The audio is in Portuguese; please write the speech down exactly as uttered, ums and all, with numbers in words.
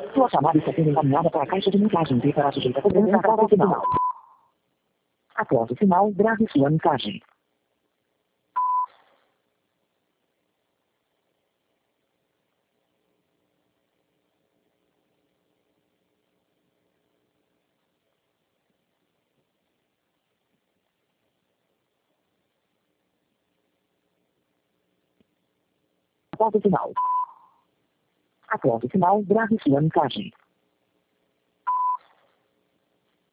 Sua chamada está sendo encaminhada para a caixa de mensagem e para sujeita a cobrança após o sinal. Após o sinal, grave sua mensagem. Após o sinal. Após o sinal, grave sua mensagem.